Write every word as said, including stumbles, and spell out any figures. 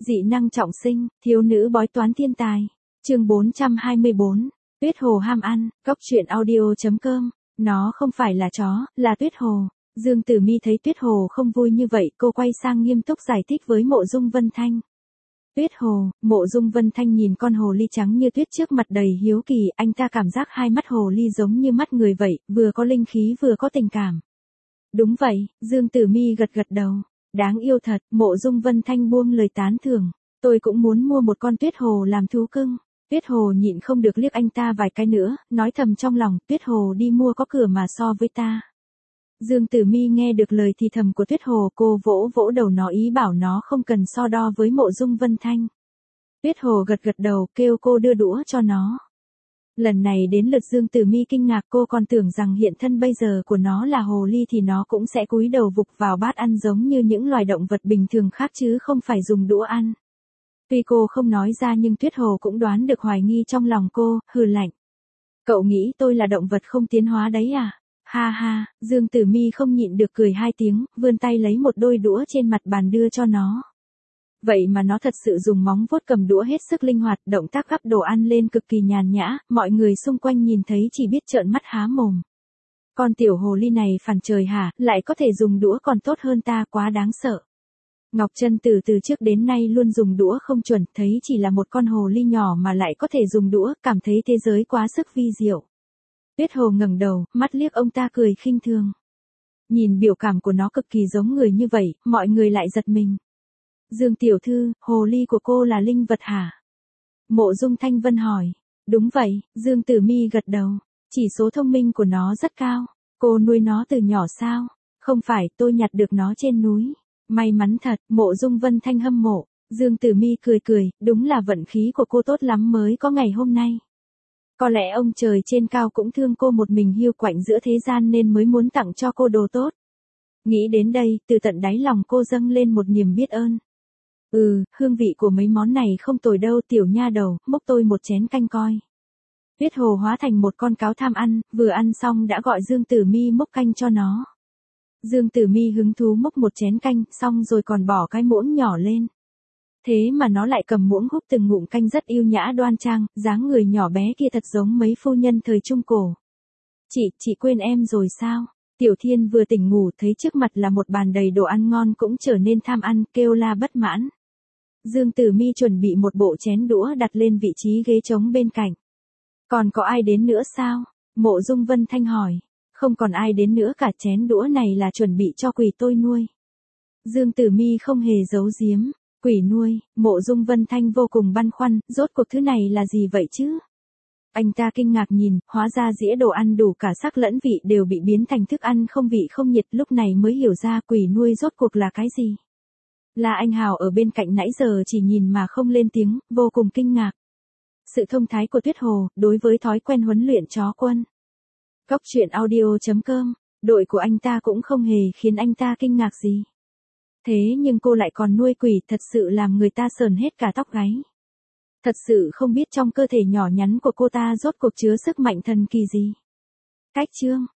Dị năng trọng sinh, thiếu nữ bói toán thiên tài. Chương bốn trăm hai mươi bốn. Tuyết Hồ ham ăn, cốc truyện audio chấm com. Nó không phải là chó, là Tuyết Hồ. Dương Tử Mi thấy Tuyết Hồ không vui như vậy, cô quay sang nghiêm túc giải thích với Mộ Dung Vân Thanh. Tuyết Hồ, Mộ Dung Vân Thanh nhìn con hồ ly trắng như tuyết trước mặt đầy hiếu kỳ, anh ta cảm giác hai mắt hồ ly giống như mắt người vậy, vừa có linh khí vừa có tình cảm. Đúng vậy, Dương Tử Mi gật gật đầu. Đáng yêu thật, Mộ Dung Vân Thanh buông lời tán thưởng. Tôi cũng muốn mua một con Tuyết Hồ làm thú cưng. Tuyết Hồ nhịn không được liếc anh ta vài cái nữa, nói thầm trong lòng, Tuyết Hồ đi mua có cửa mà so với ta. Dương Tử Mi nghe được lời thì thầm của Tuyết Hồ, cô vỗ vỗ đầu nó ý bảo nó không cần so đo với Mộ Dung Vân Thanh. Tuyết Hồ gật gật đầu, kêu cô đưa đũa cho nó. Lần này đến lượt Dương Tử Mi kinh ngạc, cô còn tưởng rằng hiện thân bây giờ của nó là hồ ly thì nó cũng sẽ cúi đầu vục vào bát ăn giống như những loài động vật bình thường khác chứ không phải dùng đũa ăn. Tuy cô không nói ra nhưng Tuyết Hồ cũng đoán được hoài nghi trong lòng cô, hừ lạnh. Cậu nghĩ tôi là động vật không tiến hóa đấy à? Ha ha, Dương Tử Mi không nhịn được cười hai tiếng, vươn tay lấy một đôi đũa trên mặt bàn đưa cho nó. Vậy mà nó thật sự dùng móng vuốt cầm đũa hết sức linh hoạt, động tác gắp đồ ăn lên cực kỳ nhàn nhã, mọi người xung quanh nhìn thấy chỉ biết trợn mắt há mồm. Con tiểu hồ ly này phản trời hả, lại có thể dùng đũa còn tốt hơn ta, quá đáng sợ. Ngọc Trân Tử từ trước đến nay luôn dùng đũa không chuẩn, thấy chỉ là một con hồ ly nhỏ mà lại có thể dùng đũa, cảm thấy thế giới quá sức vi diệu. Tuyết Hồ ngẩng đầu, mắt liếc ông ta cười khinh thường. Nhìn biểu cảm của nó cực kỳ giống người như vậy, mọi người lại giật mình. Dương tiểu thư, hồ ly của cô là linh vật hả? Mộ Dung Thanh Vân hỏi. Đúng vậy, Dương Tử Mi gật đầu. Chỉ số thông minh của nó rất cao. Cô nuôi nó từ nhỏ sao? Không phải, tôi nhặt được nó trên núi. May mắn thật, Mộ Dung Vân Thanh hâm mộ. Dương Tử Mi cười cười, đúng là vận khí của cô tốt lắm mới có ngày hôm nay. Có lẽ ông trời trên cao cũng thương cô một mình hiu quạnh giữa thế gian nên mới muốn tặng cho cô đồ tốt. Nghĩ đến đây, từ tận đáy lòng cô dâng lên một niềm biết ơn. Ừ, hương vị của mấy món này không tồi đâu tiểu nha đầu, múc tôi một chén canh coi. Tuyết Hồ hóa thành một con cáo tham ăn, vừa ăn xong đã gọi Dương Tử Mi múc canh cho nó. Dương Tử Mi hứng thú múc một chén canh, xong rồi còn bỏ cái muỗng nhỏ lên. Thế mà nó lại cầm muỗng húp từng ngụm canh rất yêu nhã đoan trang, dáng người nhỏ bé kia thật giống mấy phu nhân thời trung cổ. Chị, chị quên em rồi sao? Tiểu Thiên vừa tỉnh ngủ thấy trước mặt là một bàn đầy đồ ăn ngon cũng trở nên tham ăn, kêu la bất mãn. Dương Tử Mi chuẩn bị một bộ chén đũa đặt lên vị trí ghế trống bên cạnh. Còn có ai đến nữa sao? Mộ Dung Vân Thanh hỏi. Không còn ai đến nữa cả, chén đũa này là chuẩn bị cho quỷ tôi nuôi. Dương Tử Mi không hề giấu giếm. Quỷ nuôi, Mộ Dung Vân Thanh vô cùng băn khoăn, rốt cuộc thứ này là gì vậy chứ? Anh ta kinh ngạc nhìn, hóa ra dĩa đồ ăn đủ cả sắc lẫn vị đều bị biến thành thức ăn không vị không nhiệt, lúc này mới hiểu ra quỷ nuôi rốt cuộc là cái gì. La Anh Hào ở bên cạnh nãy giờ chỉ nhìn mà không lên tiếng, vô cùng kinh ngạc. Sự thông thái của Tuyết Hồ, đối với thói quen huấn luyện chó quân. Cốc truyện audio chấm com, đội của anh ta cũng không hề khiến anh ta kinh ngạc gì. Thế nhưng cô lại còn nuôi quỷ, thật sự làm người ta sờn hết cả tóc gáy. Thật sự không biết trong cơ thể nhỏ nhắn của cô ta rốt cuộc chứa sức mạnh thần kỳ gì. Cách chương